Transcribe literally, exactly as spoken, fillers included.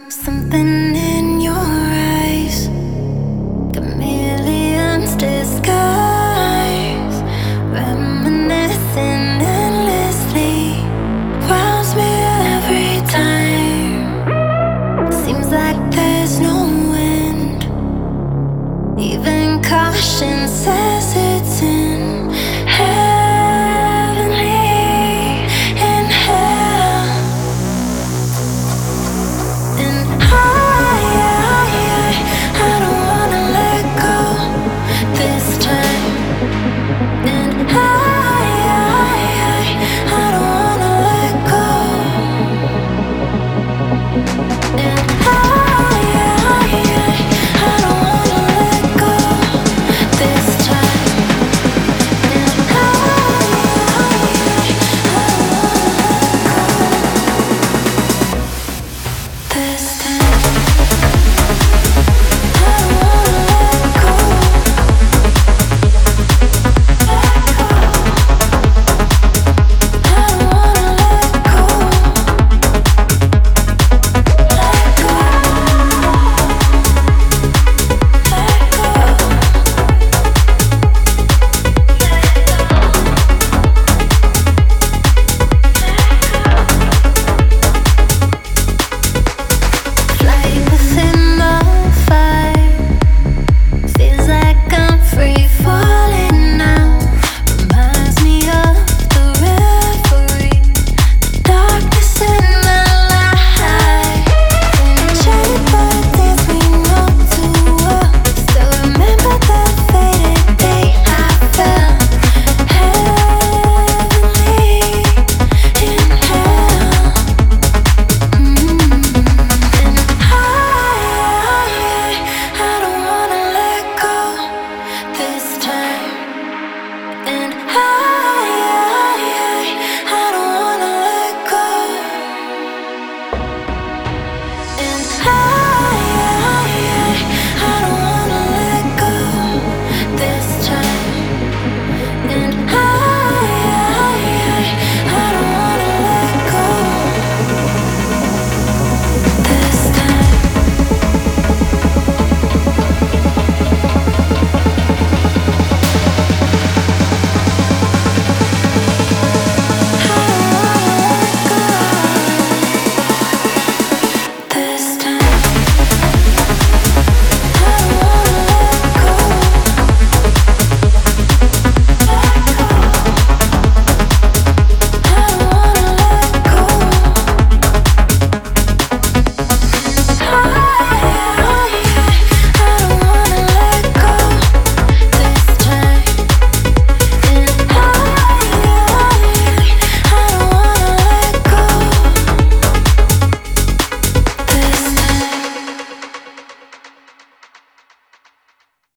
Something in your eyes, chameleons disguise, reminiscing endlessly, wows me every time. Seems like there's no end, even caution says it's in heavenly in hell. And I, I, I don't wanna let go this time. And I, I, I don't wanna let go. And I